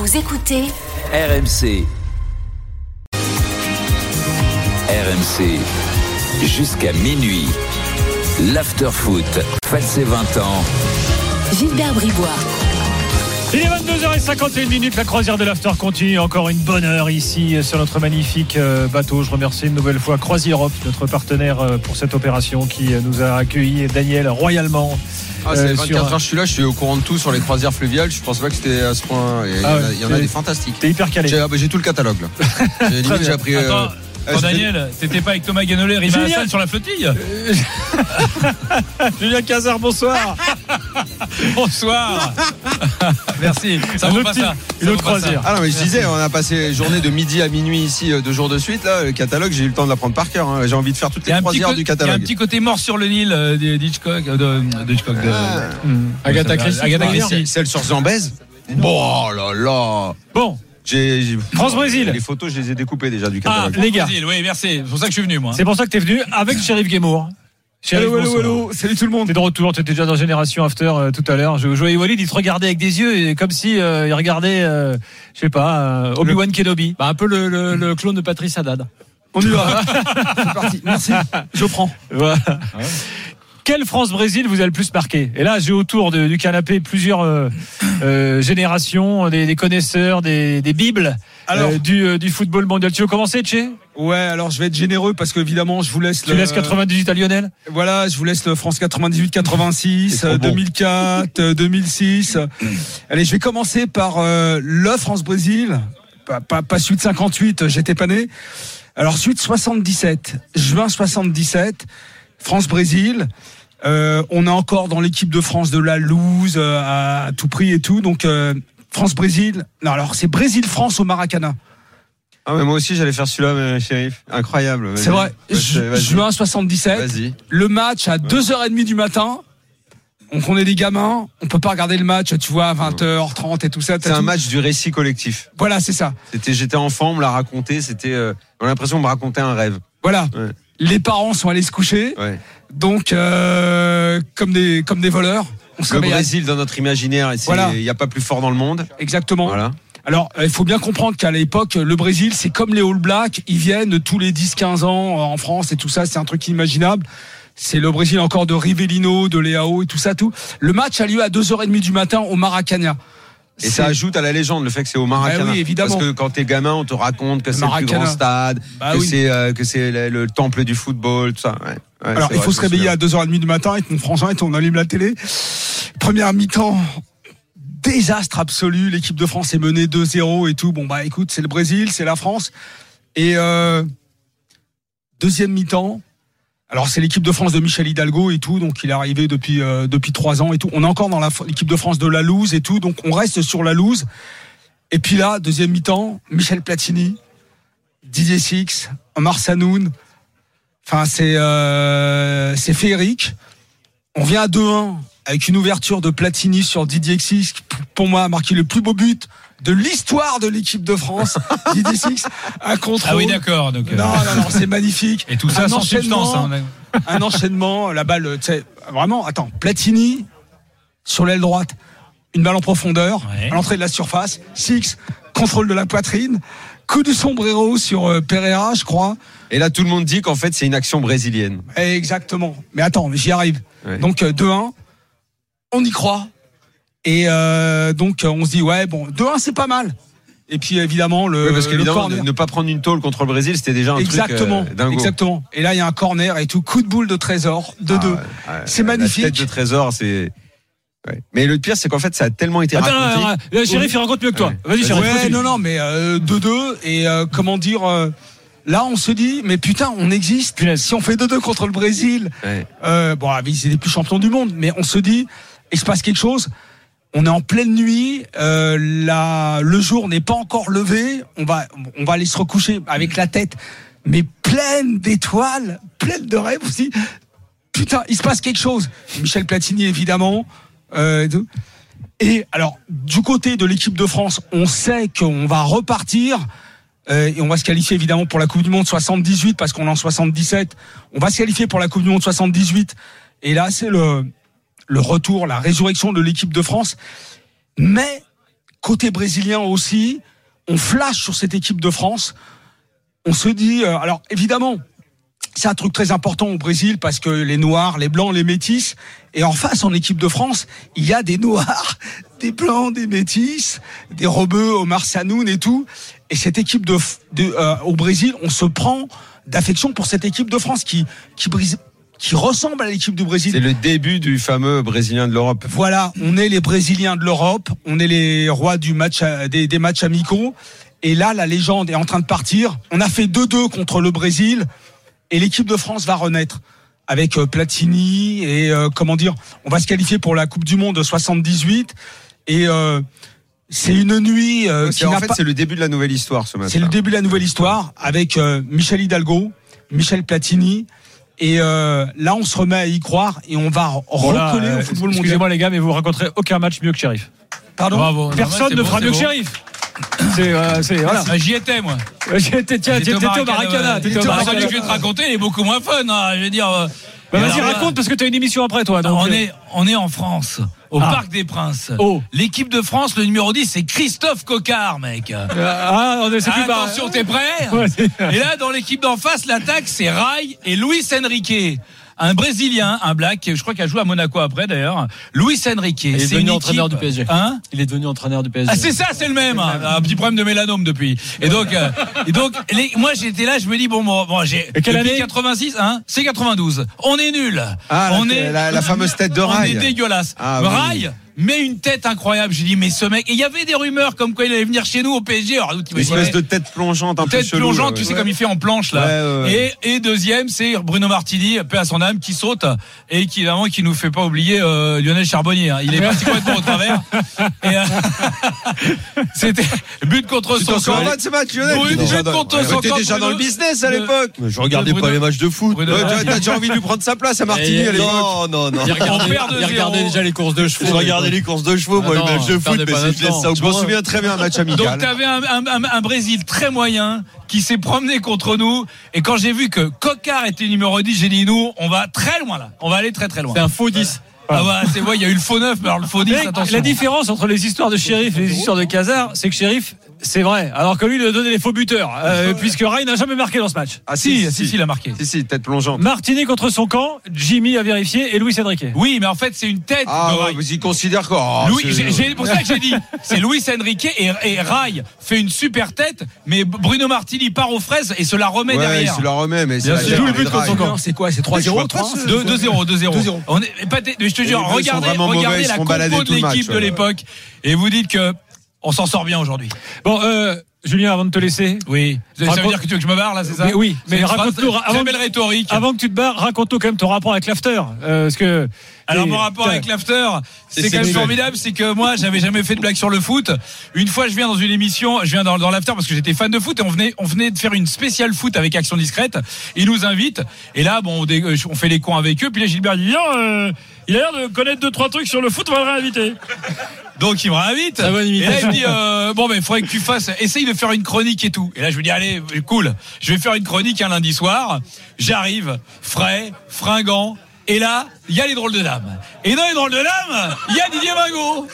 Vous écoutez RMC. RMC. Jusqu'à minuit. L'after-foot fête ses 20 ans. Gilbert Bribois. Il est 22h51, la croisière de l'After continue. Encore une bonne heure ici sur notre magnifique bateau. Je remercie une nouvelle fois CroisiEurope, notre partenaire pour cette opération, qui nous a accueillis, Daniel, royalement. C'est 24 heures, je suis là, je suis au courant de tout sur les croisières fluviales. Je pense pas que c'était à ce point. Il y en a des fantastiques. T'es hyper calé. J'ai tout le catalogue là. J'ai appris. Attends, Daniel, t'étais pas avec Thomas Gannolet, Rima Hassan sur la flottille? Julien Cazard, bonsoir. Bonsoir. Merci. Ça vaut pas ça. Une autre croisière. Ah non, mais je disais, on a passé journée de midi à minuit ici, 2 jours de suite. Là, le catalogue, j'ai eu le temps de l'apprendre par cœur. Hein. J'ai envie de faire toutes les croisières du catalogue. Il y a un petit côté mort sur le Nil d'Hitchcock, Agatha Christie. Celle sur Zambèze. Bon, oh là là. Bon. France-Brésil. Les photos, je les ai découpées déjà du catalogue. Les gars. Brésil, oui, merci. C'est pour ça que je suis venu, moi. C'est pour ça que t'es venu avec Chérif Guémour. Hello, salut tout le monde. T'es de retour, t'étais déjà dans Génération After tout à l'heure. Je voyais Walid, il te regardait avec des yeux comme si il regardait, je sais pas, Obi-Wan Kenobi. Un peu le clone de Patrice Haddad. On y va. C'est parti. Merci. Je prends. Voilà. Ouais. Quelle France-Brésil vous a le plus marqué? Et là, j'ai autour du canapé plusieurs générations, des connaisseurs, des bibles du football mondial. Tu veux commencer, Tché? Ouais, alors je vais être généreux parce qu'évidemment, je vous laisse. Tu laisses 98 à Lionel? Voilà, je vous laisse le France 98-86, 2004, 2006. Allez, je vais commencer par le France-Brésil. Pas suite 58, j'étais pas né. Alors, suite 77, juin 77. France-Brésil, on est encore dans l'équipe de France de la loose à tout prix et tout. Donc France-Brésil. Non, alors c'est Brésil-France au Maracana. Ah mais moi aussi j'allais faire celui-là, Chérif. Incroyable. Vas-y. C'est vrai. Juin 77. Vas-y. Le match à 2h30 du matin. Donc on est des gamins, on peut pas regarder le match, tu vois, à 20h30 et tout ça. C'est un match du récit collectif. Voilà, c'est ça. J'étais enfant, on me l'a raconté. On a l'impression de me raconter un rêve. Voilà. Ouais. Les parents sont allés se coucher, donc comme des voleurs. On se le réveille. Brésil dans notre imaginaire, il n'y a pas plus fort dans le monde. Exactement. Voilà. Alors, il faut bien comprendre qu'à l'époque, le Brésil, c'est comme les All Blacks, ils viennent tous les 10-15 ans en France et tout ça, c'est un truc inimaginable. C'est le Brésil encore de Rivellino, de Leao et tout ça, tout. Le match a lieu à 2h30 du matin au Maracanã. Et ça ajoute à la légende le fait que c'est au Maracanã. Oui, évidemment. Parce que quand t'es gamin, on te raconte que c'est le plus grand stade, que c'est le temple du football, tout ça. Ouais. Alors, il faut se réveiller à 2h30 du matin avec mon frangin et on allume la télé. Première mi-temps, désastre absolu. L'équipe de France est menée 2-0 et tout. Bon, bah écoute, c'est le Brésil, c'est la France. Et deuxième mi-temps. Alors c'est l'équipe de France de Michel Hidalgo et tout, donc il est arrivé depuis 3 ans et tout. On est encore dans l'équipe de France de la loose et tout, donc on reste sur la loose. Et puis là, deuxième mi-temps, Michel Platini, Didier Six, Omar Sanoun. Enfin c'est féerique. On vient à 2-1 avec une ouverture de Platini sur Didier Six, qui pour moi a marqué le plus beau but de l'histoire de l'équipe de France. Didier Six, un contrôle. Ah oui, d'accord. Donc, non, c'est magnifique. Et tout ça sans substance. Un enchaînement, la balle, tu sais, vraiment, attends, Platini, sur l'aile droite, une balle en profondeur, à l'entrée de la surface, Six, contrôle de la poitrine, coup du sombrero sur Pereira, je crois. Et là, tout le monde dit qu'en fait, c'est une action brésilienne. Exactement. Mais attends, j'y arrive. Ouais. Donc, 2-1, on y croit. Et donc on se dit 2-1 c'est pas mal. Et puis évidemment parce qu'évidemment le corner. ne pas prendre une tôle contre le Brésil, c'était déjà un truc dingo. Exactement. Et là il y a un corner et tout, coup de boule de Trésor, 2-2. C'est magnifique. La tête de Trésor, c'est Mais le pire c'est qu'en fait ça a tellement été raconté. Chérif il raconte mieux que toi. Vas-y Chérif. Mais 2-2 et comment dire là, on se dit, mais putain, on existe. Si on fait 2-2 contre le Brésil, ils étaient plus champions du monde, mais on se dit, il se passe quelque chose. On est en pleine nuit, le jour n'est pas encore levé. On va aller se recoucher avec la tête, mais pleine d'étoiles, pleine de rêves aussi. Putain, il se passe quelque chose. Michel Platini, évidemment. Et alors, du côté de l'équipe de France, on sait qu'on va repartir. Et on va se qualifier évidemment pour la Coupe du Monde 78 parce qu'on est en 77. On va se qualifier pour la Coupe du Monde 78. Et là, c'est le retour, la résurrection de l'équipe de France. Mais côté brésilien aussi, on flash sur cette équipe de France. On se dit, alors évidemment, c'est un truc très important au Brésil parce que les Noirs, les Blancs, les Métis, et en face, en équipe de France, il y a des Noirs, des Blancs, des Métis, des Rebeux, Omar Sanoun et tout. Et cette équipe au Brésil, on se prend d'affection pour cette équipe de France qui ressemble à l'équipe du Brésil. C'est le début du fameux Brésilien de l'Europe. Voilà, on est les Brésiliens de l'Europe, on est les rois du match, des matchs amicaux. Et là, la légende est en train de partir. On a fait 2-2 contre le Brésil et l'équipe de France va renaître avec Platini et on va se qualifier pour la Coupe du Monde 78 et c'est une nuit c'est le début de la nouvelle histoire ce match. C'est le début de la nouvelle histoire avec Michel Hidalgo, Michel Platini. Et là, on se remet à y croire et on va recoller au football mondial. Excusez-moi les gars, mais vous raconterez aucun match mieux que Sheriff. Pardon. Bravo. Personne ne fera mieux que Sheriff. Voilà. J'y étais, moi. T'étais au Maracana. Celui que je vais te raconter, il est beaucoup moins fun. Je veux dire. Vas-y, raconte parce que tu as une émission après toi. Donc. On est en France, au Parc des Princes. L'équipe de France, le numéro 10, c'est Christophe Coquard, mec. Attention, t'es prêt? Ouais, et là, dans l'équipe d'en face, l'attaque, c'est Rai et Luis Enrique. Un Brésilien, un black, je crois qu'il a joué à Monaco après d'ailleurs. Luis Enrique. Il est devenu entraîneur du PSG. Il est devenu entraîneur du PSG. Ah, c'est ça, c'est le même. Un petit problème de mélanome depuis. Et donc, moi j'étais là, je me dis j'ai. Et quelle depuis année 86, c'est 92. On est nul. La fameuse tête de Rai. On est dégueulasse. Rai met une tête incroyable. J'ai dit mais ce mec, et il y avait des rumeurs comme quoi il allait venir chez nous au PSG. Alors, une espèce de tête plongeante un peu chelou. Tête plongeante, tu sais comme il fait en planche là. Ouais. Et deuxième, c'est Bruno Martini, paix à son âme, qui saute et qui nous fait pas oublier Lionel Charbonnier. Il est parti complètement au travers. Et c'était but contre son camp. Tu de ce match, Lionel? But contre son camp. T'étais déjà dans le business à l'époque. Je regardais pas les matchs de foot. T'as déjà envie de lui prendre sa place à Martini à l'époque? Non. Il regardait déjà les courses de chevaux. Je regardais les courses de chevaux, moi, les matchs de foot, mais je laisse ça au Je m'en souviens très bien, un match amical. Donc t'avais un Brésil très moyen qui s'est promené contre nous, et quand j'ai vu que Coquard était numéro 10, j'ai dit nous, on va très loin là. On va aller très très loin. C'est un faux 10. C'est vrai, il y a eu le faux 9, mais alors le faux 10, attention. La différence entre les histoires de Sheriff et les histoires de Cazard, c'est que Sheriff, c'est vrai, alors que lui, il a donné les faux buteurs, puisque Rai n'a jamais marqué dans ce match. Ah si, il a marqué. Si, tête plongeante. Martini contre son camp, Jimmy a vérifié et Luis Enrique. Oui, mais en fait, c'est une tête de Rai. Vous y considérez quoi? C'est pour ça que j'ai dit, c'est Luis Enrique et Rai fait une super tête, mais Bruno Martini part aux fraises et se la remet derrière. Il se la remet, mais c'est joue le but contre son camp. C'est quoi? C'est 3-0? 2-0. Je te jure, regardez la compo de l'équipe de l'époque et vous dites que on s'en sort bien aujourd'hui. Bon, Julien, avant de te laisser. Oui. Ça veut dire que tu veux que je me barre là, c'est ça? Oui, mais raconte-nous. Avant que tu te barres, raconte-nous quand même ton rapport avec l'after. Parce que. Alors mon rapport avec l'after, c'est quand même formidable, c'est que moi j'avais jamais fait de blague sur le foot. Une fois je viens dans une émission, je viens dans l'after parce que j'étais fan de foot et on venait de faire une spéciale foot avec Action Discrète. Ils nous invitent et là on fait les cons avec eux. Puis là Gilbert dit il a l'air de connaître 2-3 trucs sur le foot, on va le réinviter. Donc il me réinvite. Et là il me dit il faudrait que tu essaye de faire une chronique et tout. Et là je lui dis allez cool, je vais faire une chronique un lundi soir. J'arrive frais, fringant. Et là, il y a les drôles de dames. Et dans les drôles de dames, il y a Didier Mingot.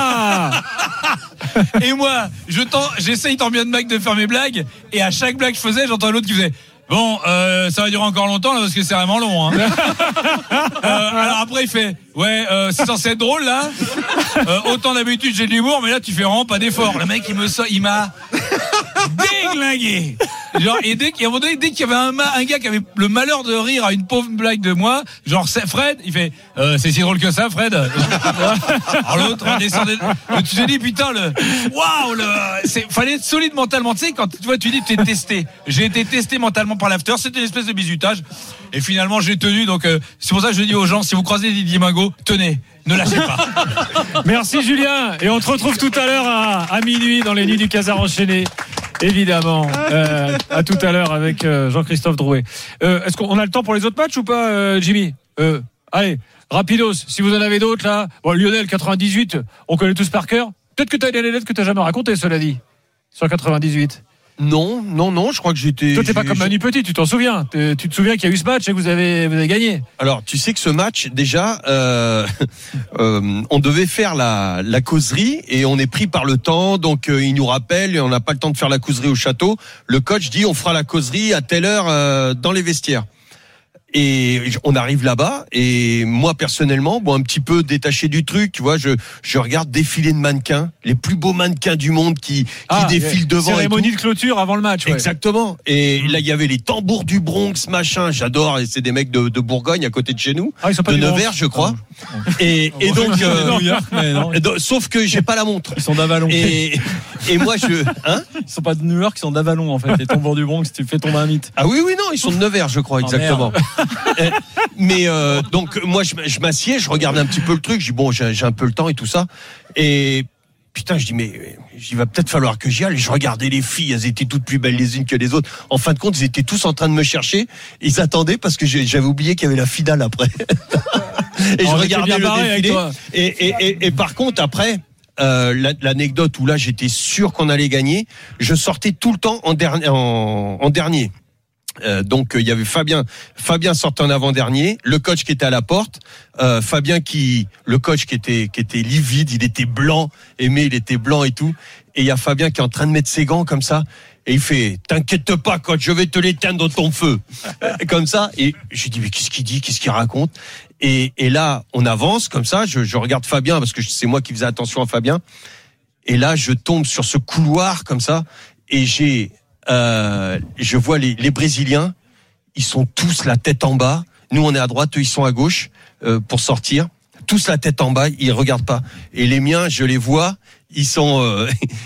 Et moi, j'essaye tant bien de Mac de faire mes blagues. Et à chaque blague que je faisais, j'entends l'autre qui faisait bon, ça va durer encore longtemps là parce que c'est vraiment long. Alors après il fait c'est censé être drôle là. Autant d'habitude j'ai de l'humour, mais là tu fais vraiment pas d'effort. Le mec il m'a déglingué. Genre, et dès qu'il y avait un gars qui avait le malheur de rire à une pauvre blague de moi, genre Fred, il fait c'est si drôle que ça, Fred. Alors l'autre descendait. Tu te dis putain fallait être solide mentalement. Tu sais quand tu dis tu es testé. J'ai été testé mentalement par l'after. C'était une espèce de bizutage. Et finalement j'ai tenu. Donc c'est pour ça que je dis aux gens, si vous croisez Didier Mingot, tenez. Ne lâchez pas. Merci Julien. Et on te retrouve tout à l'heure à minuit dans les nuits du Casar enchaîné. Évidemment. À tout à l'heure avec Jean-Christophe Drouet. Est-ce qu'on a le temps pour les autres matchs ou pas, Jimmy? Allez, rapidos. Si vous en avez d'autres là. Bon, Lionel 98, on connaît tous par cœur. Peut-être que tu as des lettres que tu n'as jamais racontées, cela dit. Sur 98. Non, je crois que j'étais. Toi, t'es pas comme Manu Petit, tu t'en souviens. Tu te souviens qu'il y a eu ce match et que vous avez gagné. Alors, tu sais que ce match, déjà, on devait faire la causerie et on est pris par le temps, donc il nous rappelle et on n'a pas le temps de faire la causerie au château. Le coach dit on fera la causerie à telle heure dans les vestiaires. Et on arrive là-bas et moi personnellement, un petit peu détaché du truc, tu vois, je regarde défiler de mannequins, les plus beaux mannequins du monde qui défilent devant. Cérémonie de clôture avant le match. Ouais. Exactement. Et là, il y avait les tambours du Bronx, machin. J'adore. Et c'est des mecs de Bourgogne à côté de chez nous, ils sont pas de Nevers, je crois. Et donc, New York, mais non. Sauf que j'ai pas la montre. Ils sont d'Avalon. Et moi, ils sont pas de New York, ils sont d'Avalon en fait. Les tambours du Bronx, tu fais tomber un mythe. Ah oui, non, ils sont de Nevers, je crois, exactement. Mais donc moi je m'assieds, je regarde un petit peu le truc, je dis bon j'ai un peu le temps et tout ça et putain je dis mais il va peut-être falloir que j'y aille. Je regardais les filles, elles étaient toutes plus belles les unes que les autres. En fin de compte ils étaient tous en train de me chercher, ils attendaient parce que j'avais oublié qu'il y avait la finale après. Et je regardais le défilé et par contre après l'anecdote où là j'étais sûr qu'on allait gagner, je sortais tout le temps en dernier. Donc il y avait Fabien sortait en avant-dernier, le coach qui était à la porte, le coach qui était livide, il était blanc, Aimé il était blanc et tout, et il y a Fabien qui est en train de mettre ses gants comme ça et il fait t'inquiète pas coach, je vais te l'éteindre dans ton feu. Comme ça, et j'ai dit mais qu'est-ce qu'il raconte, et là on avance comme ça, je regarde Fabien parce que c'est moi qui faisais attention à Fabien, et là je tombe sur ce couloir comme ça et je vois les Brésiliens, ils sont tous la tête en bas. Nous, on est à droite, eux, ils sont à gauche pour sortir. Tous la tête en bas, ils regardent pas. Et les miens, je les vois, ils sont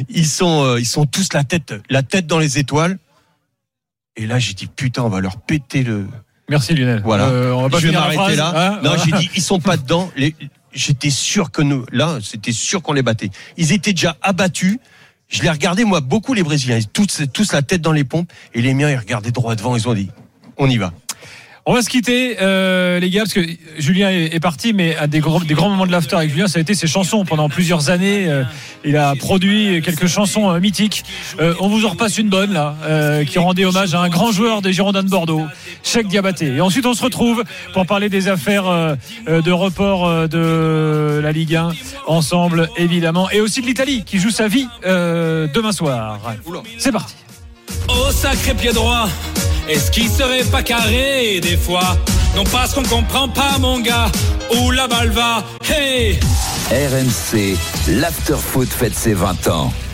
tous la tête dans les étoiles. Et là, j'ai dit putain, on va leur péter le. Merci Lionel. Voilà. On va pas je vais m'arrêter là. Hein, non, j'ai dit ils sont pas dedans. J'étais sûr que c'était sûr qu'on les battait. Ils étaient déjà abattus. Je les regardais, moi, beaucoup les Brésiliens, tous la tête dans les pompes, et les miens, ils regardaient droit devant, ils ont dit, on y va. On va se quitter, les gars, parce que Julien est parti, mais un des grands moments de l'after avec Julien, ça a été ses chansons pendant plusieurs années. Il a produit quelques chansons mythiques. On vous en repasse une bonne, là, qui rendait hommage à un grand joueur des Girondins de Bordeaux, Cheikh Diabaté. Et ensuite, on se retrouve pour parler des affaires de report de la Ligue 1 ensemble, évidemment, et aussi de l'Italie, qui joue sa vie demain soir. C'est parti. Au sacré pied droit, est-ce qu'il serait pas carré des fois? Non, parce qu'on comprend pas, mon gars, où la balle va. Hey! RMC, l'after foot fête ses 20 ans.